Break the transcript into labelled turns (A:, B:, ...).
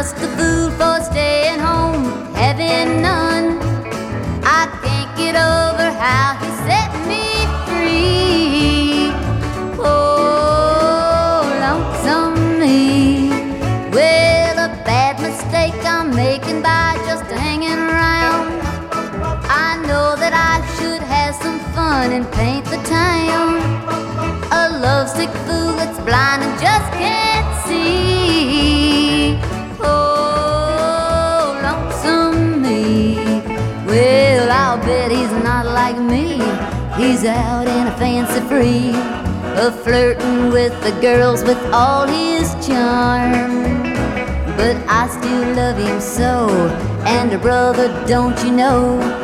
A: just a fool for staying home, having none. I can't get over how he set me free. Oh, lonesome me. Well, a bad mistake I'm making by just hanging around. I know that I should have some fun and paint the town. A lovesick fool that's blind and just can't see. Oh, lonesome me. Well, I'll bet he's not like me. He's out in a fancy free, flirting with the girls with all his charm. But I still love him so, and brother, don't you know,